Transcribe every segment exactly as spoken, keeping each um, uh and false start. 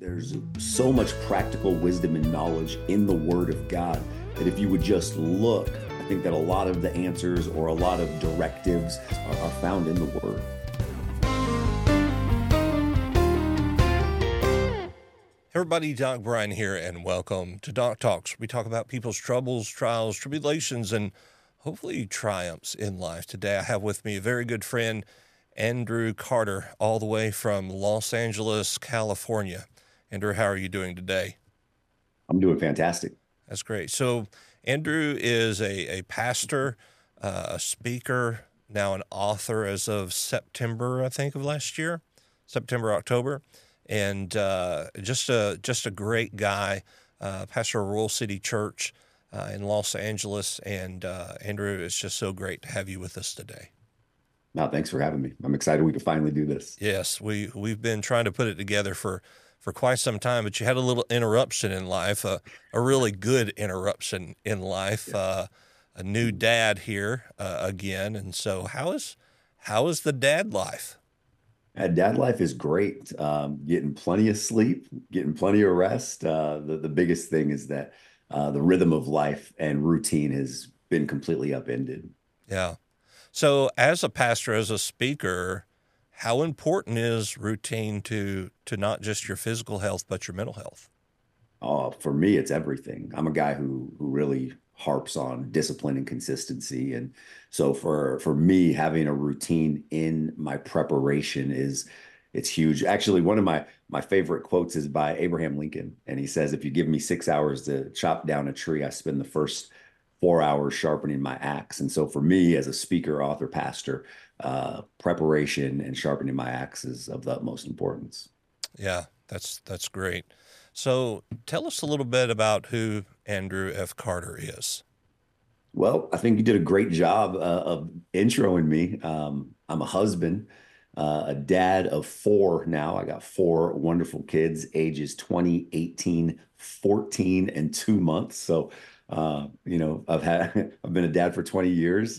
There's so much practical wisdom and knowledge in the Word of God that if you would just look, I think that a lot of the answers or a lot of directives are, are found in the Word. Everybody, Doc Bryan here, and welcome to Doc Talks. We talk about people's troubles, trials, tribulations, and hopefully triumphs in life. Today I have with me a very good friend, Andrew Carter, all the way from Los Angeles, California. Andrew, how are you doing today? I'm doing fantastic. That's great. So Andrew is a, a pastor, uh, a speaker, now an author as of September, I think, of last year, September, October. And uh, just a just a great guy, uh, pastor of Royal City Church uh, in Los Angeles. And uh, Andrew, it's just so great to have you with us today. No, thanks for having me. I'm excited we can finally do this. Yes, we we've been trying to put it together for, for quite some time, but you had a little interruption in life, uh, a really good interruption in life. Yeah. Uh, a new dad here uh, again, and so how is how is the dad life? Uh, Dad life is great. Um, getting plenty of sleep, getting plenty of rest. Uh, the, the biggest thing is that uh, the rhythm of life and routine has been completely upended. Yeah. So as a pastor, as a speaker, how important is routine to to not just your physical health, but your mental health? Uh, for me, it's everything. I'm a guy who who really harps on discipline and consistency, and so for for me, having a routine in my preparation is it's huge. Actually, one of my my favorite quotes is by Abraham Lincoln, and he says, "If you give me six hours to chop down a tree, I spend the first four hours sharpening my axe." And so, for me, as a speaker, author, pastor, uh, preparation and sharpening my axe is of the utmost importance. Yeah, that's that's great. So tell us a little bit about who Andrew F. Carter is. Well, I think you did a great job uh, of introing me. Um, I'm a husband, uh, a dad of four now. I got four wonderful kids, ages twenty, eighteen, fourteen, and two months. So, uh, you know, I've had I've been a dad for twenty years.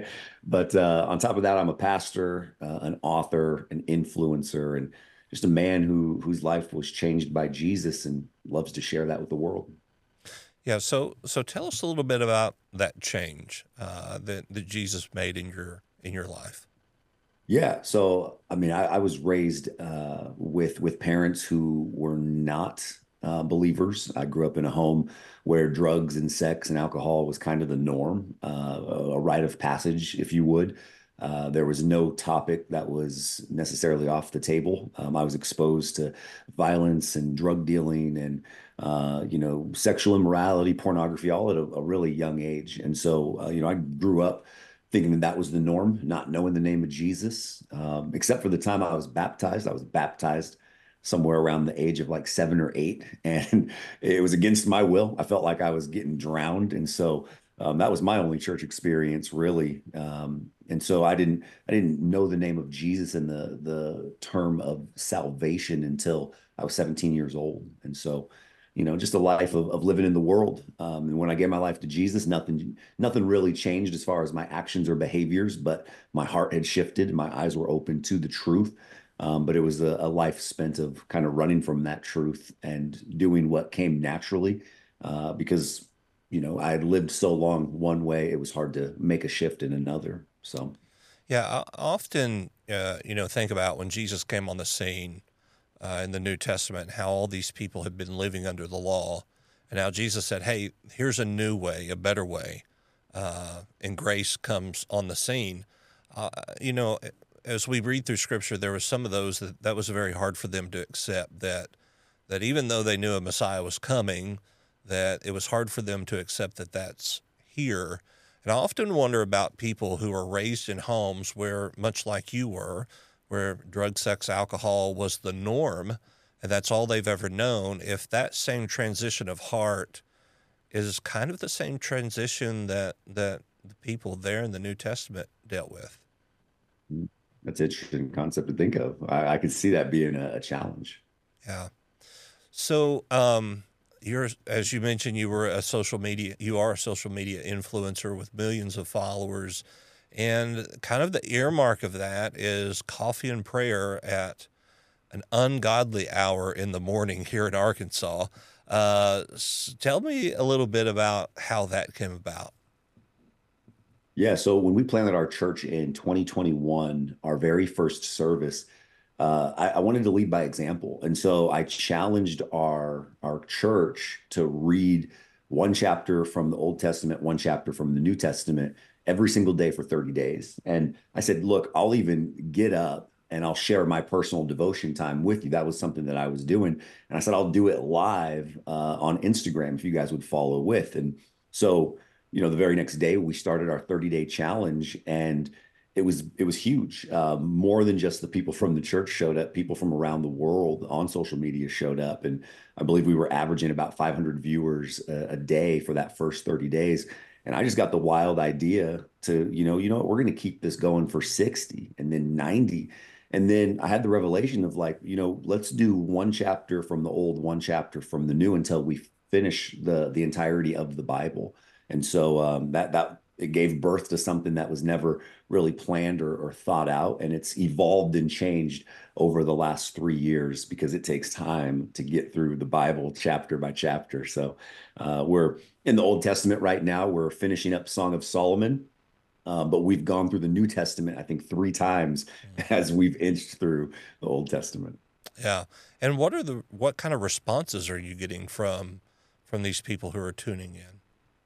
But uh, on top of that, I'm a pastor, uh, an author, an influencer, and just a man who whose life was changed by Jesus and loves to share that with the world. Yeah, so so tell us a little bit about that change uh, that that Jesus made in your in your life. Yeah, so I mean, I, I was raised uh, with with parents who were not uh, believers. I grew up in a home where drugs and sex and alcohol was kind of the norm, uh, a rite of passage, if you would. Uh, there was no topic that was necessarily off the table. Um, I was exposed to violence and drug dealing and uh, you know, sexual immorality, pornography, all at a, a really young age. And so, uh, you know, I grew up thinking that that was the norm, not knowing the name of Jesus, um, except for the time I was baptized. I was baptized somewhere around the age of like seven or eight, and it was against my will. I felt like I was getting drowned, and so um, that was my only church experience, really. Um, and so I didn't, I didn't know the name of Jesus and the the term of salvation until I was seventeen years old, and so you know, just a life of, of living in the world. Um, and when I gave my life to Jesus, nothing, nothing really changed as far as my actions or behaviors, but my heart had shifted. My eyes were open to the truth. Um, but it was a, a life spent of kind of running from that truth and doing what came naturally, uh, because, you know, I had lived so long one way, it was hard to make a shift in another. So, Yeah, I often uh, you know think about when Jesus came on the scene uh, in the New Testament, how all these people had been living under the law, and now Jesus said, "Hey, here's a new way, a better way," uh, and grace comes on the scene. Uh, you know, as we read through Scripture, there were some of those that that was very hard for them to accept. That that even though they knew a Messiah was coming, that it was hard for them to accept that that's here. And I often wonder about people who are raised in homes where, much like you were, where drug, sex, alcohol was the norm, and that's all they've ever known, if that same transition of heart is kind of the same transition that that the people there in the New Testament dealt with. mm, that's an interesting concept to think of. I, I could see that being a, a challenge. Yeah. So, um, you're, as you mentioned, you were a social media, you are a social media influencer with millions of followers. And kind of the earmark of that is coffee and prayer at an ungodly hour in the morning here in Arkansas. Uh, s- tell me a little bit about how that came about. Yeah, so when we planted our church in twenty twenty-one, our very first service, uh, I, I wanted to lead by example. And so I challenged our our church to read one chapter from the Old Testament, one chapter from the New Testament every single day for thirty days. And I said, look, I'll even get up and I'll share my personal devotion time with you. That was something that I was doing. And I said, I'll do it live uh, on Instagram if you guys would follow with. And so you know, the very next day we started our thirty day challenge, and it was it was huge. Uh, more than just the people from the church showed up, people from around the world on social media showed up, and I believe we were averaging about five hundred viewers a, a day for that first thirty days. And I just got the wild idea to, you know, you know what, we're going to keep this going for sixty and then ninety. And then I had the revelation of like, you know, let's do one chapter from the old, one chapter from the new until we finish the the entirety of the Bible. And so um, that that it gave birth to something that was never really planned or, or thought out, and it's evolved and changed over the last three years because it takes time to get through the Bible chapter by chapter. So uh, we're in the Old Testament right now. We're finishing up Song of Solomon, uh, but we've gone through the New Testament, I think, three times as we've inched through the Old Testament. Yeah. And what are the what kind of responses are you getting from from these people who are tuning in?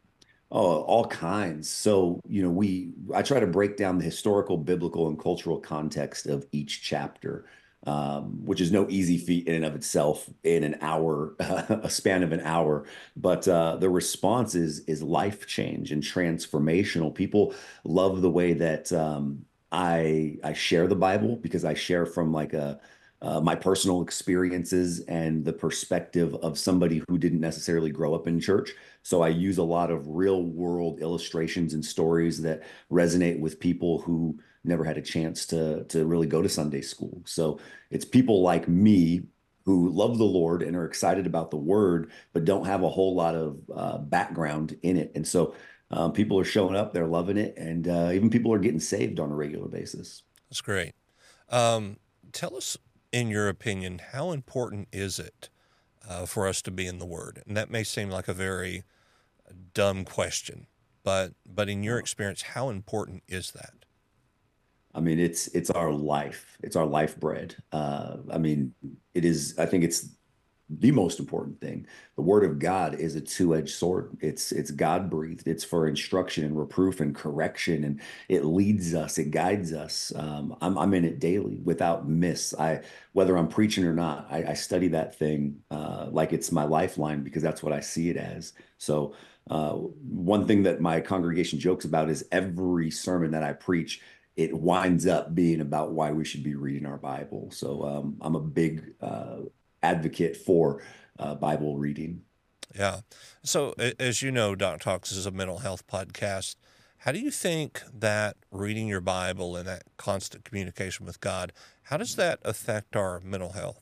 Oh, all kinds. So, you know, we I try to break down the historical, biblical, and cultural context of each chapter, um, which is no easy feat in and of itself in an hour, a span of an hour. But uh, the response is is life change and transformational. People love the way that um, I I share the Bible because I share from like a uh, my personal experiences and the perspective of somebody who didn't necessarily grow up in church. So I use a lot of real world illustrations and stories that resonate with people who never had a chance to to really go to Sunday school. So it's people like me who love the Lord and are excited about the word, but don't have a whole lot of uh, background in it. And so um, people are showing up, they're loving it, and uh, even people are getting saved on a regular basis. That's great. Um, tell us, in your opinion, how important is it uh, for us to be in the Word? And that may seem like a very dumb question, but but in your experience, how important is that? I mean, it's it's our life. It's our life bread. Uh, I mean, it is. I think it's the most important thing. The Word of God is a two-edged sword. It's it's God breathed. It's for instruction and reproof and correction, and it leads us. It guides us. Um, I'm I'm in it daily without miss. I whether I'm preaching or not, I, I study that thing uh, like it's my lifeline because that's what I see it as. So. Uh, one thing that my congregation jokes about is every sermon that I preach it winds up being about why we should be reading our Bible. So um, I'm a big uh, advocate for uh, Bible reading. Yeah. So, a- as you know, Doc Talks is a mental health podcast. How do you think that reading your Bible and that constant communication with God, how does that affect our mental health?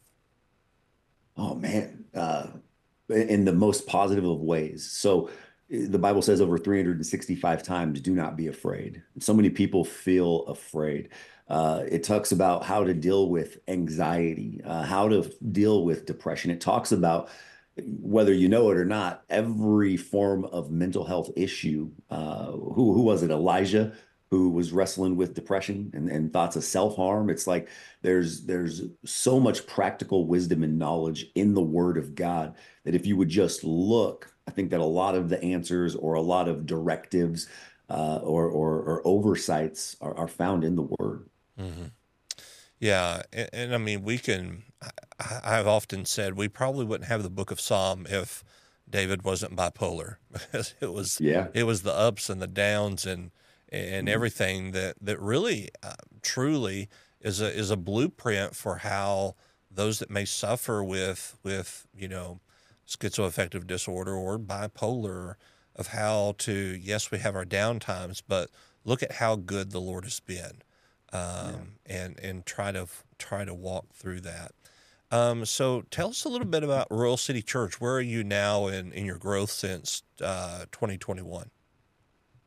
Oh man, uh, in the most positive of ways. So eh, the Bible says over three hundred sixty-five times, do not be afraid. So many people feel afraid. Uh, it talks about how to deal with anxiety, uh, how to deal with depression. It talks about whether you know it or not, every form of mental health issue. Uh, who who was it? Elijah, who was wrestling with depression and, and thoughts of self-harm. It's like there's there's so much practical wisdom and knowledge in the Word of God that if you would just look, I think that a lot of the answers or a lot of directives uh, or, or or oversights are, are found in the Word. Hmm. Yeah, and, and I mean, we can. I, I've often said we probably wouldn't have the Book of Psalm if David wasn't bipolar, because it was Yeah. it was the ups and the downs and and Mhm. everything that that really uh, truly is a is a blueprint for how those that may suffer with with you know schizoaffective disorder or bipolar, of how to, yes, we have our down times, but look at how good the Lord has been, Yeah. um, and and try to try to walk through that. Um, so tell us a little bit about Royal City Church. Where are you now in, in your growth since uh, twenty twenty-one?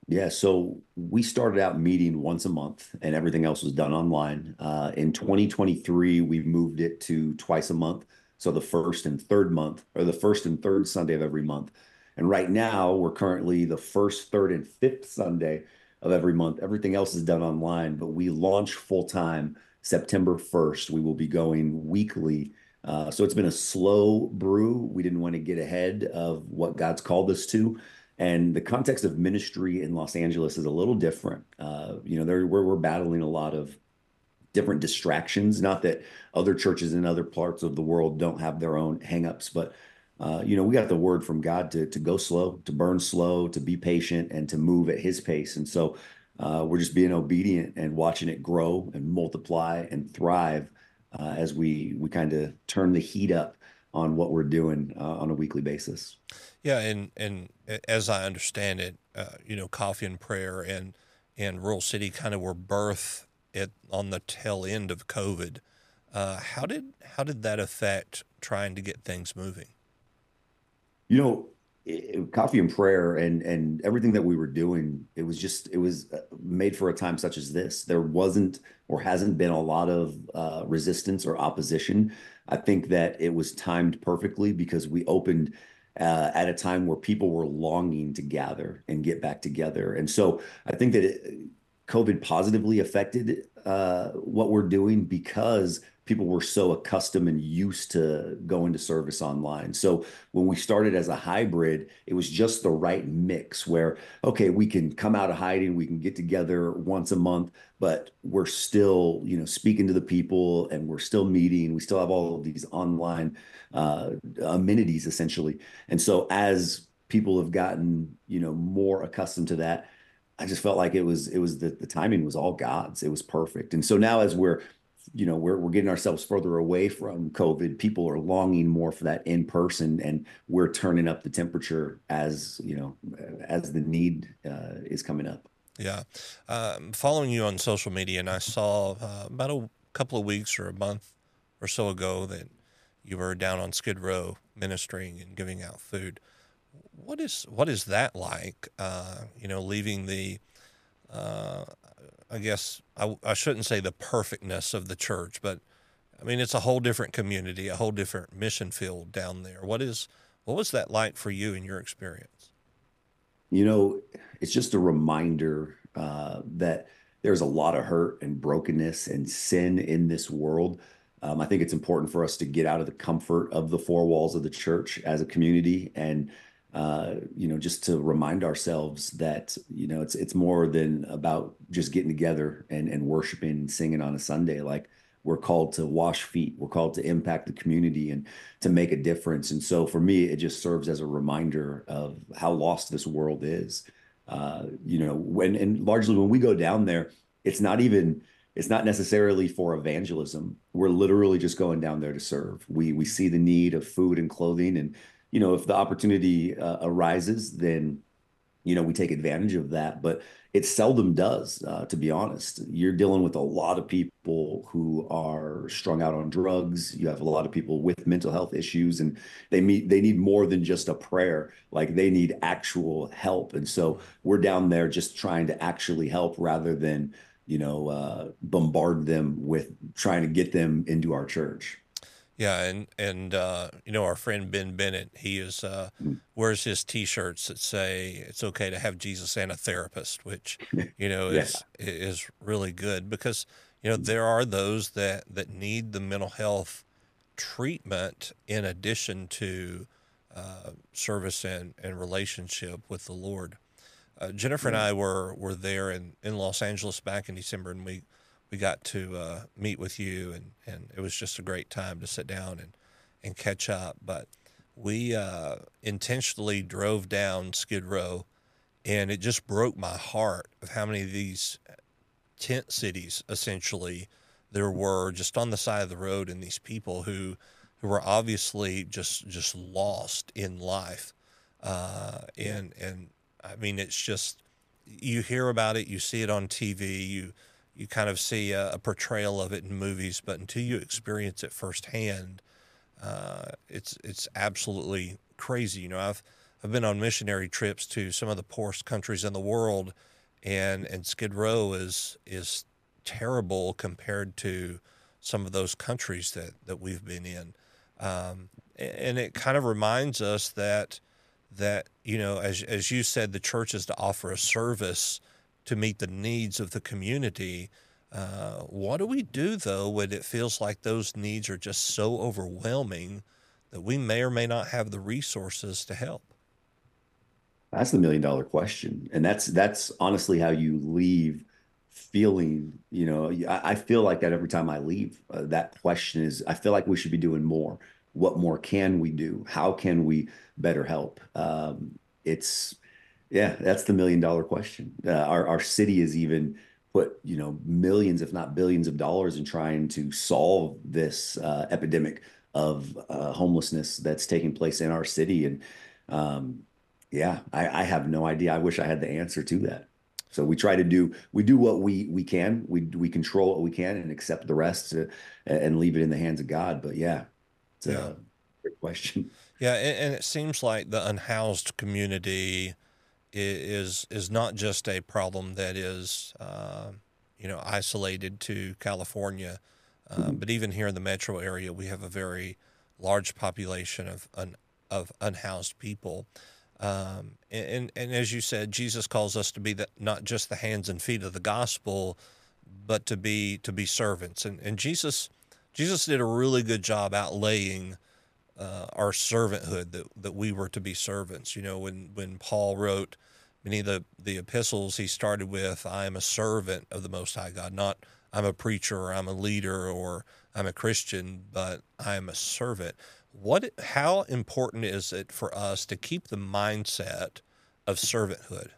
Yeah, so we started out meeting once a month and everything else was done online. Uh, in twenty twenty-three, we moved it to twice a month. So the first and third month, or the first and third Sunday of every month. And right now, we're currently the first, third, and fifth Sunday of every month. Everything else is done online, but we launch full time September first. We will be going weekly. Uh, so it's been a slow brew. We didn't want to get ahead of what God's called us to. And the context of ministry in Los Angeles is a little different. Uh, you know, there we're, we're battling a lot of different distractions. Not that other churches in other parts of the world don't have their own hangups, but uh, you know, we got the word from God to to go slow, to burn slow, to be patient, and to move at His pace. And so uh, we're just being obedient and watching it grow and multiply and thrive uh, as we we kind of turn the heat up on what we're doing uh, on a weekly basis. Yeah, and and as I understand it, uh, you know, Coffee and Prayer and and Rural City kind of were birthed at on the tail end of COVID. Uh, how did how did that affect trying to get things moving? You know, it, coffee and prayer and and everything that we were doing, it was just it was uh, made for a time such as this. There wasn't or hasn't been a lot of uh, resistance or opposition. I think that it was timed perfectly because we opened uh, at a time where people were longing to gather and get back together. And so I think that it, COVID positively affected uh, what we're doing because people were so accustomed and used to going to service online. So when we started as a hybrid, it was just the right mix where, okay, we can come out of hiding, we can get together once a month, but we're still, you know, speaking to the people and we're still meeting. We still have all of these online uh, amenities essentially. And so as people have gotten, you know, more accustomed to that, I just felt like it was it was the the timing was all God's. It was perfect. And so now as we're you know we're we're getting ourselves further away from COVID. People are longing more for that in person, and we're turning up the temperature as you know as the need uh, is coming up. Yeah, um, following you on social media, and I saw uh, about a couple of weeks or a month or so ago that you were down on Skid Row ministering and giving out food. What is what is that like? Uh, you know, leaving the uh, I guess I, I shouldn't say the perfectness of the church, but I mean it's a whole different community, a whole different mission field down there. What is what was that like for you in your experience? You know, it's just a reminder uh, that there's a lot of hurt and brokenness and sin in this world. Um, I think it's important for us to get out of the comfort of the four walls of the church as a community and uh, you know, just to remind ourselves that, you know, it's it's more than about just getting together and and worshiping and singing on a Sunday. Like we're called to wash feet, we're called to impact the community and to make a difference. And so for me, it just serves as a reminder of how lost this world is. Uh, you know, when and largely when we go down there, it's not even it's not necessarily for evangelism. We're literally just going down there to serve. We we see the need of food and clothing, and you know, if the opportunity uh, arises, then you know, we take advantage of that, but it seldom does, uh, to be honest. You're dealing with a lot of people who are strung out on drugs. You have a lot of people with mental health issues, and they meet they need more than just a prayer. Like they need actual help. And so we're down there just trying to actually help rather than, you know, uh, bombard them with trying to get them into our church. Yeah, and and uh, you know our friend Ben Bennett, he is uh, Mm. wears his T-shirts that say it's okay to have Jesus and a therapist, which you know Yeah. is is really good because you know there are those that that need the mental health treatment in addition to uh, service and and relationship with the Lord. Uh, Jennifer and Yeah. I were were there in, in Los Angeles back in December, and we we got to uh, meet with you, and, and it was just a great time to sit down and and catch up. But we uh, intentionally drove down Skid Row, and it just broke my heart of how many of these tent cities essentially there were just on the side of the road, and these people who who were obviously just just lost in life, uh, Yeah. and and I mean it's just you hear about it, you see it on T V, you you kind of see a, a portrayal of it in movies, but until you experience it firsthand, uh, it's it's absolutely crazy. You know, I've I've been on missionary trips to some of the poorest countries in the world, and and Skid Row is is terrible compared to some of those countries that that we've been in. Um, and it kind of reminds us that that you know, as as you said, the church is to offer a service to meet the needs of the community. Uh, what do we do though when it feels like those needs are just so overwhelming that we may or may not have the resources to help? That's the million dollar question. And that's that's honestly how you leave feeling, you know, I, I feel like that every time I leave. Uh, that question is, I feel like we should be doing more. What more can we do? How can we better help? Um, it's, yeah, that's the million dollar question. Uh, our our city has even put, you know, millions, if not billions of dollars in trying to solve this uh, epidemic of uh, homelessness that's taking place in our city. And um, yeah, I, I have no idea. I wish I had the answer to that. So we try to do we do what we we can. We we control what we can and accept the rest to, and leave it in the hands of God. But yeah, it's Yeah. a great question. Yeah, and, and it seems like the unhoused community is is not just a problem that is uh, you know, isolated to California, uh, Mhm. but even here in the metro area, we have a very large population of un, of unhoused people. Um, and, and and as you said, Jesus calls us to be the, not just the hands and feet of the gospel, but to be to be servants. And and Jesus Jesus did a really good job outlaying uh, our servanthood, that that we were to be servants. You know, when when Paul wrote many of the the epistles, he started with, "I am a servant of the Most High God," not "I'm a preacher" or "I'm a leader" or "I'm a Christian," but "I am a servant." What? How important is it for us to keep the mindset of servanthood?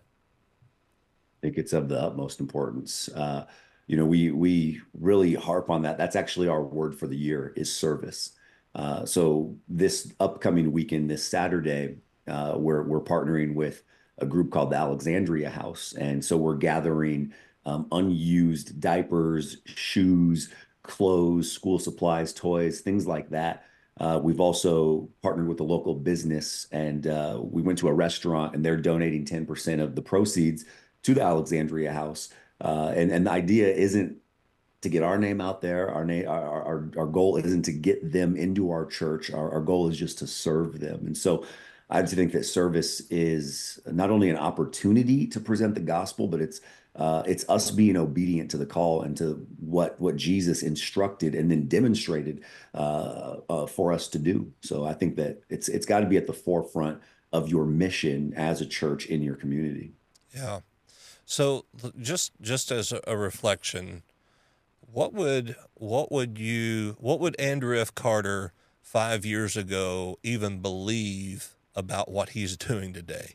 Think it's of the utmost importance. Uh, you know, we we really harp on that. That's actually our word for the year is service. Uh, so this upcoming weekend, this Saturday, uh, we're we're partnering with a group called the Alexandria House, and so we're gathering um, unused diapers, shoes, clothes, school supplies, toys, things like that. Uh, we've also partnered with a local business, and uh, we went to a restaurant, and they're donating ten percent of the proceeds to the Alexandria House. Uh, and and the idea isn't to get our name out there. Our name, our, our our goal isn't to get them into our church. Our, our goal is just to serve them. And so I think that service is not only an opportunity to present the gospel, but it's uh, it's us being obedient to the call and to what what Jesus instructed and then demonstrated uh, uh, for us to do. So I think that it's it's got to be at the forefront of your mission as a church in your community. Yeah. So just just as a, a reflection, what would what would you what would Andrew F. Carter five years ago even believe about what he's doing today?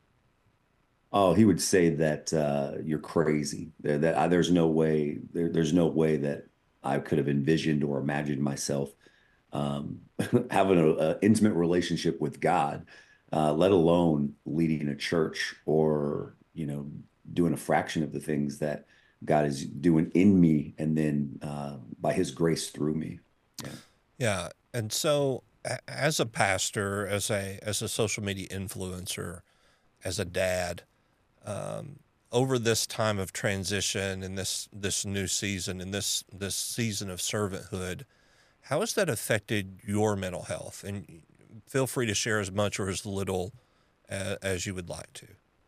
Oh, he would say that uh, you're crazy. That, that I, there's no way there, there's no way that I could have envisioned or imagined myself um, having an intimate relationship with God, uh, let alone leading a church or you know doing a fraction of the things that God is doing in me, and then uh, by His grace through me. Yeah. Yeah, and so a- as a pastor, as a as a social media influencer, as a dad, um, over this time of transition and this this new season and this this season of servanthood, how has that affected your mental health? And feel free to share as much or as little uh, as you would like to.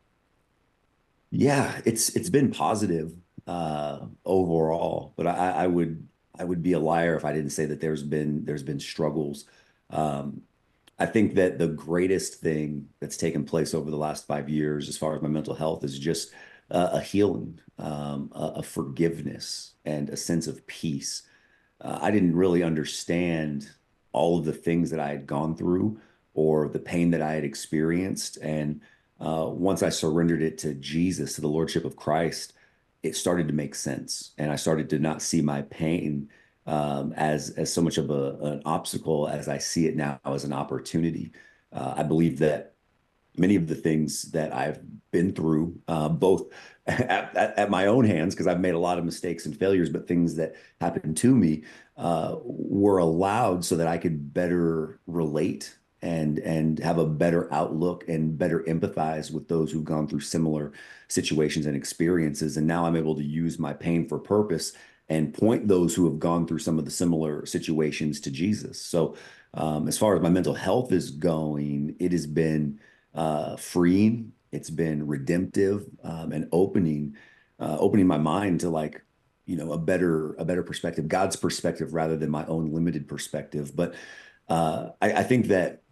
Yeah, it's it's been positive uh overall, but I, I would I would be a liar if I didn't say that there's been there's been struggles. Um I think that the greatest thing that's taken place over the last five years, as far as my mental health, is just uh, a healing, um, a, a forgiveness, and a sense of peace. Uh, I didn't really understand all of the things that I had gone through or the pain that I had experienced. And uh, once I surrendered it to Jesus, to the Lordship of Christ, it started to make sense. And I started to not see my pain um, as as so much of a, an obstacle as I see it now as an opportunity. Uh, I believe that many of the things that I've been through, uh, both at, at, at my own hands, because I've made a lot of mistakes and failures, but things that happened to me uh, were allowed so that I could better relate and and have a better outlook and better empathize with those who've gone through similar situations and experiences. And now I'm able to use my pain for purpose and point those who have gone through some of the similar situations to Jesus. So, um, as far as my mental health is going, it has been uh, freeing. It's been redemptive, um, and opening, uh, opening my mind to, like, you know, a better a better perspective, God's perspective rather than my own limited perspective. But uh, I, I think that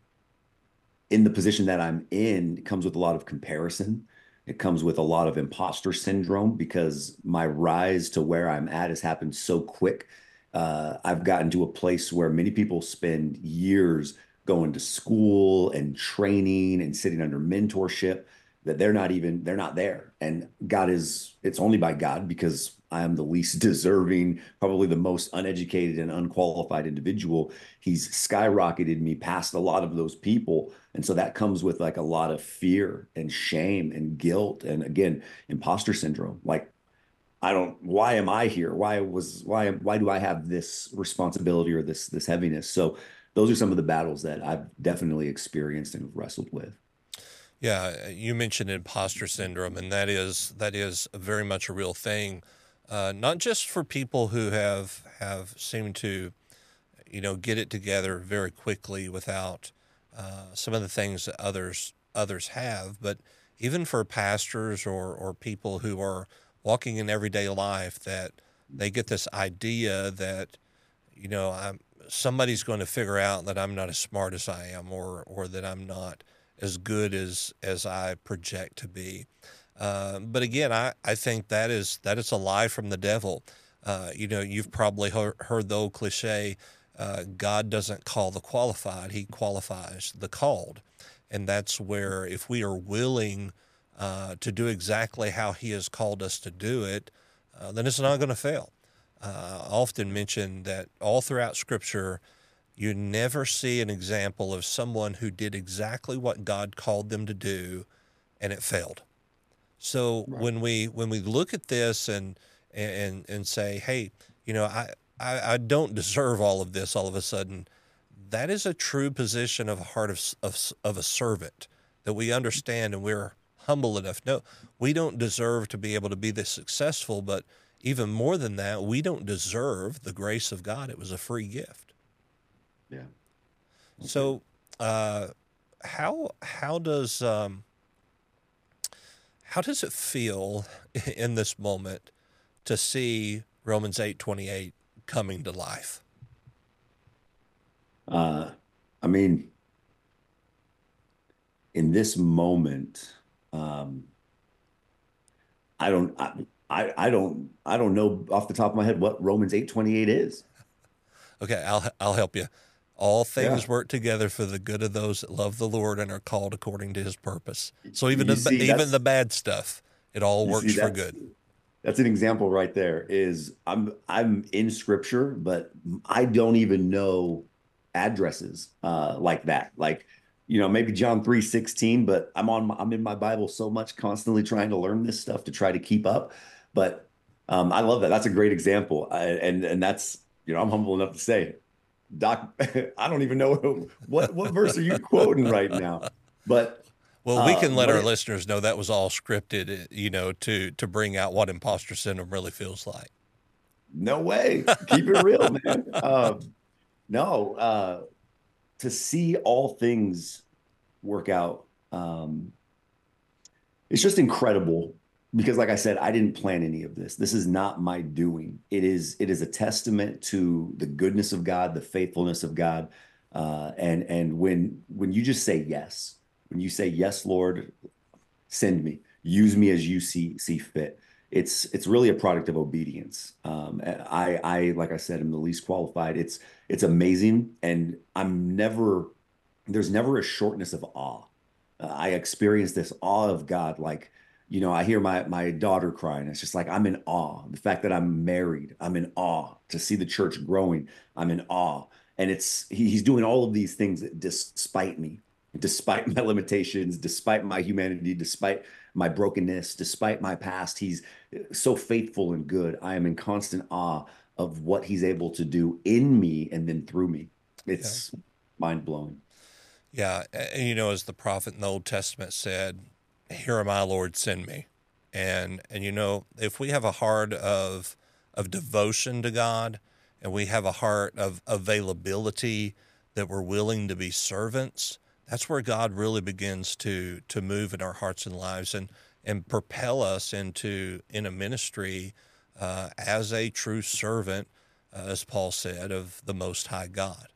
in the position that I'm in, it comes with a lot of comparison. It comes with a lot of imposter syndrome because my rise to where I'm at has happened so quick. Uh, I've gotten to a place where many people spend years going to school and training and sitting under mentorship that they're not even, they're not there. And God is, it's only by God because I am the least deserving, probably the most uneducated and unqualified individual. He's skyrocketed me past a lot of those people. And so that comes with like a lot of fear and shame and guilt. And again, imposter syndrome. Like, I don't, why am I here? Why was, why, why do I have this responsibility or this, this heaviness? So those are some of the battles that I've definitely experienced and wrestled with. Yeah, you mentioned imposter syndrome, and that is that is very much a real thing, uh, not just for people who have have seemed to, you know, get it together very quickly without uh, some of the things that others others have, but even for pastors or or people who are walking in everyday life, that they get this idea that, you know, I'm somebody's going to figure out that I'm not as smart as I am, or or that I'm not as good as as I project to be. Uh, but again, I, I think that is that is a lie from the devil. Uh, you know, you've probably heard, heard the old cliche, uh, God doesn't call the qualified, he qualifies the called. And that's where if we are willing uh, to do exactly how he has called us to do it, uh, then it's not going to fail. Uh, I often mention that all throughout Scripture, you never see an example of someone who did exactly what God called them to do and it failed. So Right. when we when we look at this and and and say, hey, you know, I, I, I don't deserve all of this all of a sudden, that is a true position of a heart of, of, of a servant that we understand and we're humble enough. No, we don't deserve to be able to be this successful, but even more than that, we don't deserve the grace of God. It was a free gift. Yeah. Okay. So, uh, how how does um, how does it feel in this moment to see Romans eight twenty eight coming to life? Uh, I mean, in this moment, um, I don't, I, I, I don't, I don't know off the top of my head what Romans eight twenty-eight is. Okay, I'll I'll help you. All Yeah. things work together for the good of those that love the Lord and are called according to His purpose. So even You the, see, even the that's, bad stuff, it all you see, works for that's, good. that's an example right there. Is I'm, I'm in scripture, but I don't even know addresses, uh, like that. Like, you know, maybe John three sixteen, but I'm on, my, I'm in my Bible so much, constantly trying to learn this stuff to try to keep up. But, um, I love that. That's a great example. I, and, and that's, you know, I'm humble enough to say, Doc, I don't even know what what verse are you quoting right now. But Well, we uh can let what our it, listeners know that was all scripted, uh, you know, to to bring out what imposter syndrome really feels like. no way. Keep it real, man. Uh no, uh to see all things work out, um it's just incredible because, like I said, I didn't plan any of this. This is not my doing. It is it is a testament to the goodness of God, the faithfulness of God. Uh and and when when you just say yes, when you say yes, Lord, send me, use me as you see see fit. It's it's really a product of obedience. um i I, like I said, am the least qualified. It's it's amazing, and I'm never, there's never a shortness of awe. uh, I experience this awe of God. Like, you know, I hear my my daughter crying, it's just like I'm in awe. The fact that I'm married, I'm in awe. To see the church growing, I'm in awe. And it's he, he's doing all of these things despite me, despite my limitations, despite my humanity, despite my brokenness, despite my past. He's so faithful and good. I am in constant awe of what he's able to do in me and then through me. Yeah. It's mind blowing. Yeah, and you know, as the prophet in the Old Testament said, "Here am I, Lord, send me." And and you know, if we have a heart of of devotion to God, and we have a heart of availability that we're willing to be servants, that's where God really begins to to move in our hearts and lives and and propel us into in a ministry uh, as a true servant, uh, as Paul said, of the Most High God.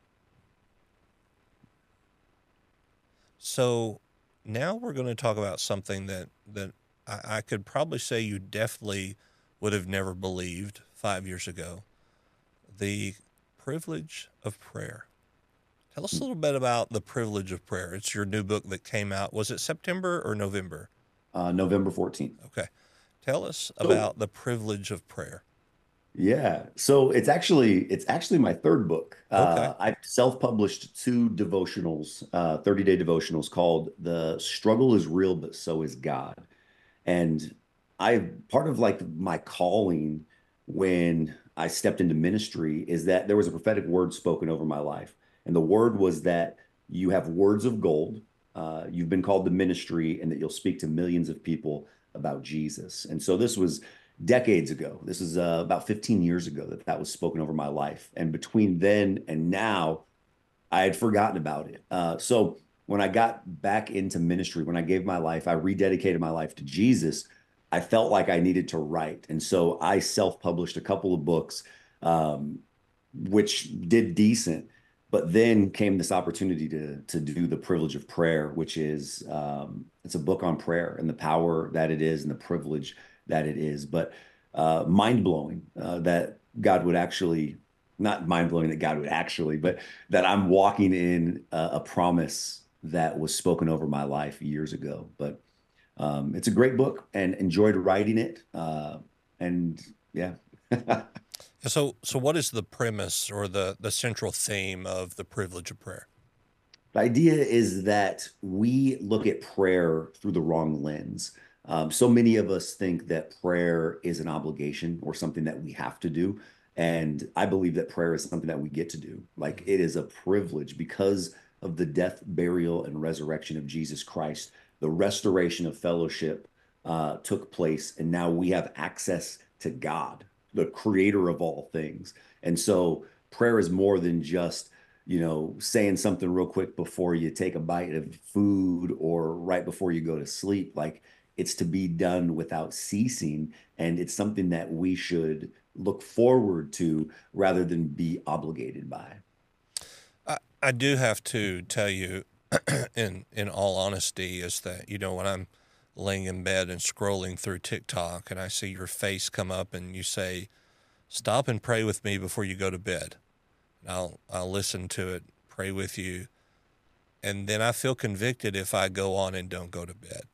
So now we're going to talk about something that that I, I could probably say you definitely would have never believed five years ago. The privilege of prayer. Tell us a little bit about the privilege of prayer. It's your new book that came out. Was it September or November? Uh, November fourteenth. Okay. Tell us So about the privilege of prayer. yeah, so it's actually it's actually my third book. Okay. Uh, I've self-published two devotionals, uh, thirty-day devotionals called "The Struggle is Real, but So is God." And I part of like my calling when I stepped into ministry is that there was a prophetic word spoken over my life. And the word was that you have words of gold. Uh, you've been called to ministry and that you'll speak to millions of people about Jesus. And so this was decades ago. This is uh, about fifteen years ago that that was spoken over my life. And between then and now, I had forgotten about it. Uh, so when I got back into ministry, when I gave my life, I rededicated my life to Jesus. I felt like I needed to write, and so I self-published a couple of books, um, which did decent. But then came this opportunity to to do the privilege of prayer, which is um, it's a book on prayer and the power that it is and the privilege that it is. But uh, mind blowing uh, that God would actually not mind blowing that God would actually, but that I'm walking in a, a promise that was spoken over my life years ago. But um, it's a great book and enjoyed writing it. Uh, and yeah. So so what is the premise or the the central theme of the privilege of prayer? The idea is that we look at prayer through the wrong lens. Um, so many of us think that prayer is an obligation or something that we have to do. And I believe that prayer is something that we get to do. Like it is a privilege because of the death, burial, and resurrection of Jesus Christ. The restoration of fellowship uh, took place, and now we have access to God, the creator of all things. And so prayer is more than just you know, saying something real quick before you take a bite of food or right before you go to sleep. Like it's to be done without ceasing. And it's something that we should look forward to rather than be obligated by. I, I do have to tell you, in in all honesty, is that you know when I'm laying in bed and scrolling through TikTok and I see your face come up and you say, "Stop and pray with me before you go to bed." And I'll I'll listen to it, pray with you, and then I feel convicted if I go on and don't go to bed.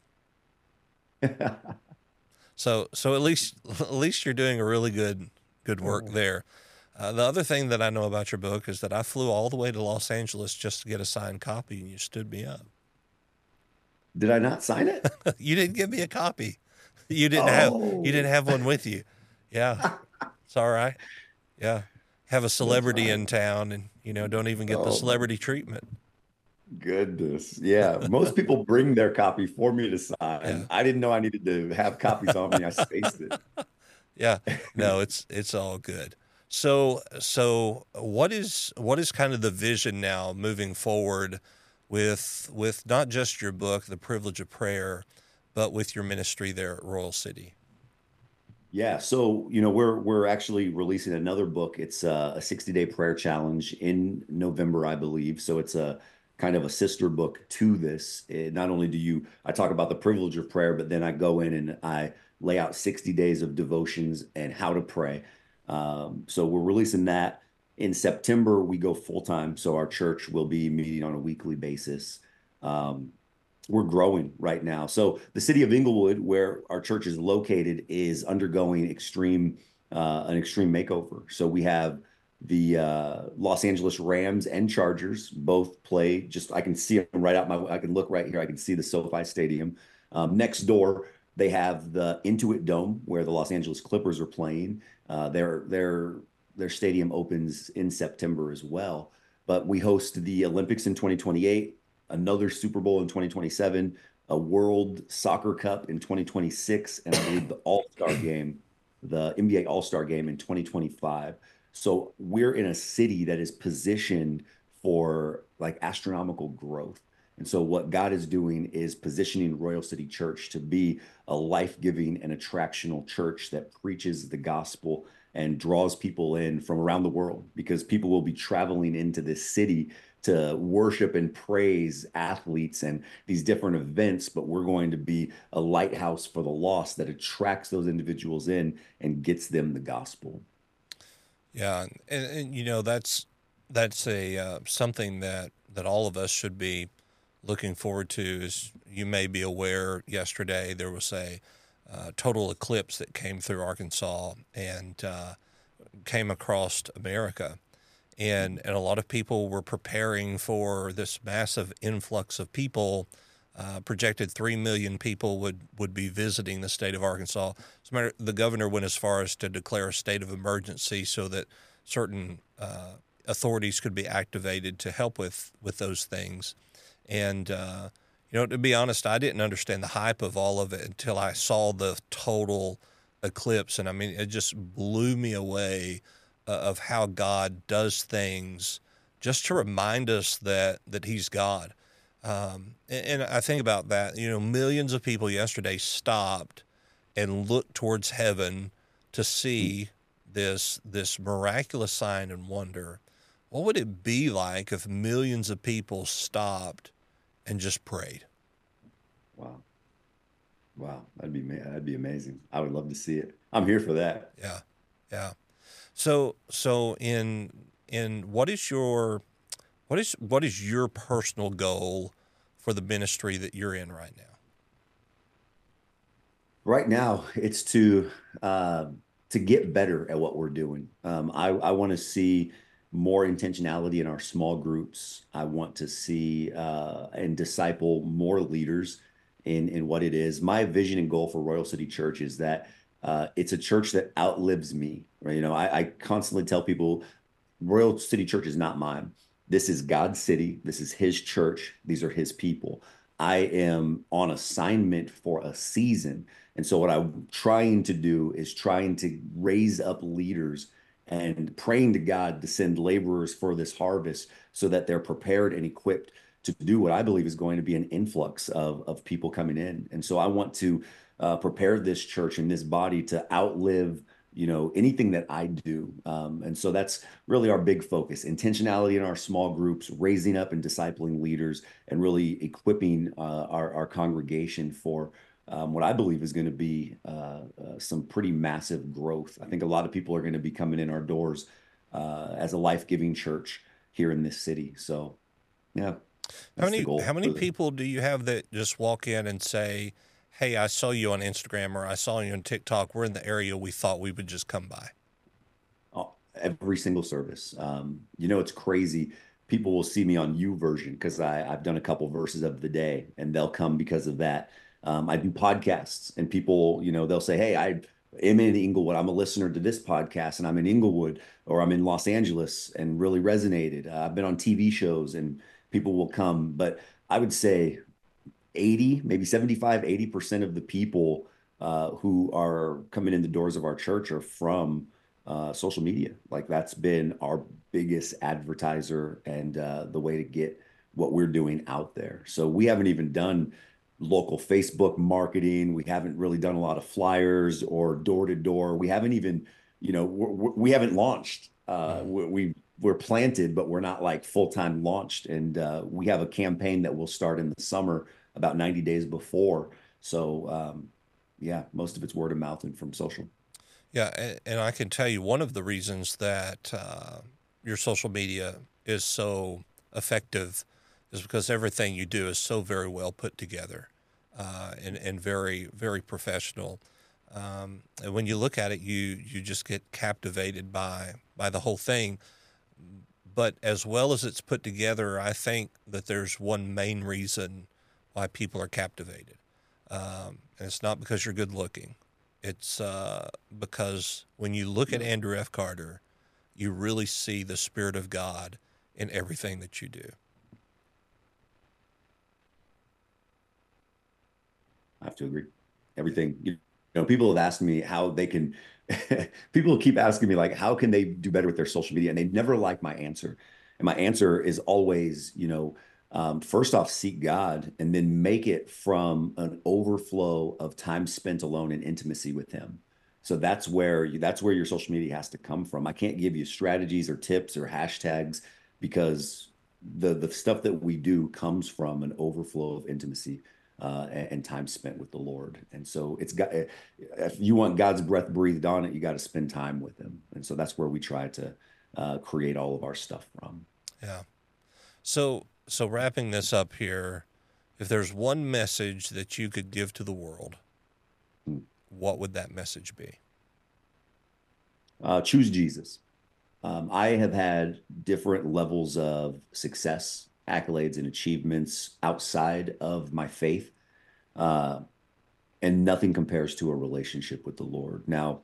So so at least at least you're doing a really good good work there. Uh, the other thing that I know about your book is that I flew all the way to Los Angeles just to get a signed copy, and you stood me up. Did I not sign it? You didn't give me a copy. You didn't have you Oh, didn't have one with you. Yeah, it's all right. Yeah, have a that's celebrity fine. in town, and you know don't even get the Oh my celebrity treatment. goodness. Yeah. Most people bring their copy for me to sign. Yeah, I didn't know I needed to have copies on me. I spaced it. yeah. No, it's it's all good. So so what is what is kind of the vision now moving forward with with not just your book, The Privilege of Prayer, but with your ministry there at Royal City? Yeah, so you know we're we're actually releasing another book. It's uh, a sixty day prayer challenge in November, I believe. So it's a kind of a sister book to this. Eh, not only do you I talk about the privilege of prayer, but then I go in and I lay out sixty days of devotions and how to pray. Um, so we're releasing that in September. We go full time, so our church will be meeting on a weekly basis. Um, we're growing right now. So the city of Inglewood, where our church is located, is undergoing extreme uh, an extreme makeover. So we have the uh, Los Angeles Rams and Chargers both play. Just I can see them right out my. I can look right here. I can see the SoFi Stadium. Um, next door, they have the Intuit Dome where the Los Angeles Clippers are playing. Uh, their their their stadium opens in September as well. But we host the Olympics in twenty twenty-eight, another Super Bowl in twenty twenty-seven, a World Soccer Cup in twenty twenty-six, and I believe the All-Star game, the N B A All-Star game in twenty twenty-five. So we're in a city that is positioned for like astronomical growth. And so what God is doing is positioning Royal City Church to be a life-giving and attractional church that preaches the gospel and draws people in from around the world, because people will be traveling into this city to worship and praise athletes and these different events, but we're going to be a lighthouse for the lost that attracts those individuals in and gets them the gospel. Yeah, and, and you know that's that's a uh, something that that all of us should be looking forward to. As you may be aware, yesterday there was a uh, total eclipse that came through Arkansas and uh, came across America, and and a lot of people were preparing for this massive influx of people. Uh, projected three million people would, would be visiting the state of Arkansas. As a matter, the governor went as far as to declare a state of emergency so that certain uh, authorities could be activated to help with, with those things. And, uh, you know, to be honest, I didn't understand the hype of all of it until I saw the total eclipse. And I mean, it just blew me away uh, of how God does things just to remind us that, that he's God. Um, and, and I think about that, you know, millions of people yesterday stopped and looked towards heaven to see this, this miraculous sign and wonder. What would it be like if millions of people stopped and just prayed? Wow. Wow. That'd be, that'd be amazing. I would love to see it. I'm here for that. Yeah. Yeah. So, so in, in what is your, what is, what is your personal goal for the ministry that you're in right now? Right now, it's to uh, to get better at what we're doing. Um, I, I want to see more intentionality in our small groups. I want to see uh, and disciple more leaders in in what it is. My vision and goal for Royal City Church is that uh, it's a church that outlives me. Right? You know, I, I constantly tell people Royal City Church is not mine. This is God's city. This is his church. These are his people. I am on assignment for a season. And so what I'm trying to do is trying to raise up leaders and praying to God to send laborers for this harvest so that they're prepared and equipped to do what I believe is going to be an influx of, of people coming in. And so I want to uh, prepare this church and this body to outlive, you know, anything that I do. Um, and so that's really our big focus: intentionality in our small groups, raising up and discipling leaders, and really equipping uh, our, our congregation for um, what I believe is going to be uh, uh, some pretty massive growth. I think a lot of people are going to be coming in our doors uh, as a life-giving church here in this city. So, yeah, How that's the many, goal. how many people do you have that just walk in and say, "Hey, I saw you on Instagram or I saw you on TikTok. We're in the area. We thought we would just come by." Oh, every single service. Um, you know, it's crazy. People will see me on U version because I I've done a couple verses of the day, and they'll come because of that. Um, I do podcasts, and people, you know, they'll say, "Hey, I am in Inglewood. I'm a listener to this podcast, and I'm in Inglewood, or I'm in Los Angeles, and really resonated. Uh, I've been on T V shows, and people will come." But I would say eighty, maybe seventy-five, eighty percent of the people uh, who are coming in the doors of our church are from uh, social media. Like that's been our biggest advertiser and uh, the way to get what we're doing out there. So we haven't even done local Facebook marketing. We haven't really done a lot of flyers or door to door. We haven't even, you know, we're, we haven't launched. Uh, Mm. we, we we're planted, but we're not like full time launched. And uh, we have a campaign that will start in the summer about ninety days before. So, um, yeah, most of it's word of mouth and from social. Yeah, and, and I can tell you one of the reasons that uh, your social media is so effective is because everything you do is so very well put together uh, and, and very, very professional. Um, and when you look at it, you you just get captivated by by the whole thing. But as well as it's put together, I think that there's one main reason why people are captivated. Um, and it's not because you're good looking. It's uh, because when you look at Yeah. Andrew F. Carter, you really see the Spirit of God in everything that you do. to agree. Everything, you know, people have asked me how they can, people keep asking me, like, how can they do better with their social media? And they never like my answer. And my answer is always, you know, um, first off, seek God and then make it from an overflow of time spent alone in intimacy with Him. So that's where you, that's where your social media has to come from. I can't give you strategies or tips or hashtags because the the stuff that we do comes from an overflow of intimacy uh, and, and time spent with the Lord. And so it's got, if you want God's breath breathed on it, you got to spend time with Him. And so that's where we try to uh, create all of our stuff from. Yeah. So, so wrapping this up here, if there's one message that you could give to the world, hmm. what would that message be? Uh, choose Jesus. Um, I have had different levels of success, accolades, and achievements outside of my faith, uh, and nothing compares to a relationship with the Lord. Now,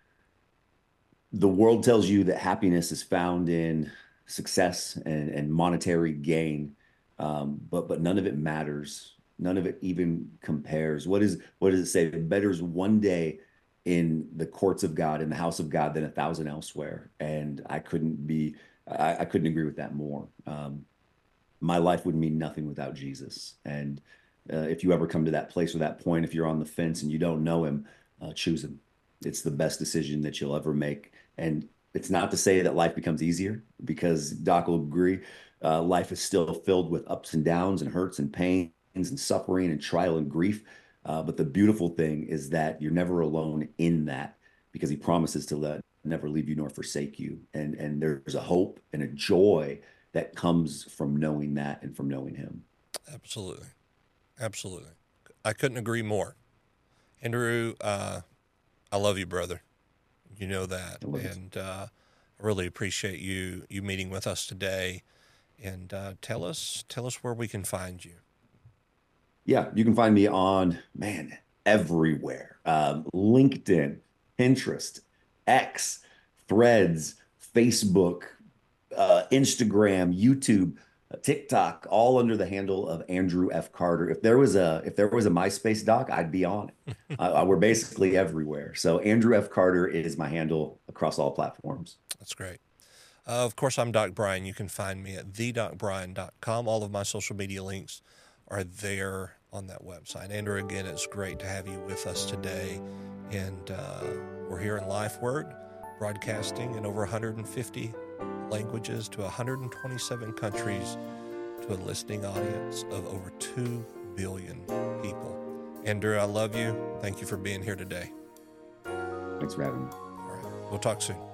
the world tells you that happiness is found in success and, and monetary gain, um, but but none of it matters. None of it even compares. What is what does it say? Better is one day in the courts of God, in the house of God, than a thousand elsewhere. And I couldn't be, I, I couldn't agree with that more. Um, my life would mean nothing without Jesus. And uh, if you ever come to that place or that point, if you're on the fence and you don't know Him, uh, choose Him. It's the best decision that you'll ever make. And it's not to say that life becomes easier, because Doc will agree, uh, life is still filled with ups and downs and hurts and pains and suffering and trial and grief. Uh, but the beautiful thing is that you're never alone in that, because He promises to let, never leave you nor forsake you. And, and there's a hope and a joy that comes from knowing that and from knowing Him. Absolutely. Absolutely. I couldn't agree more. Andrew, uh, I love you, brother. You know that. And uh, I really appreciate you you meeting with us today. And uh, tell us tell us where we can find you. Yeah, you can find me on, man, everywhere. Um, LinkedIn, Pinterest, X, Threads, Facebook, uh, Instagram, YouTube, uh, TikTok, all under the handle of Andrew F. Carter. If there was a if there was a MySpace, Doc, I'd be on it. uh, we're basically everywhere. So Andrew F. Carter is my handle across all platforms. That's great. Uh, of course, I'm Doc Bryan. You can find me at the doc bryan dot com. All of my social media links are there on that website. Andrew, again, it's great to have you with us today. And uh, we're here in Life Word, broadcasting in over one hundred fifty languages to one hundred twenty-seven countries to a listening audience of over two billion people. Andrew, I love you. Thank you for being here today. Thanks for having me. All right. We'll talk soon.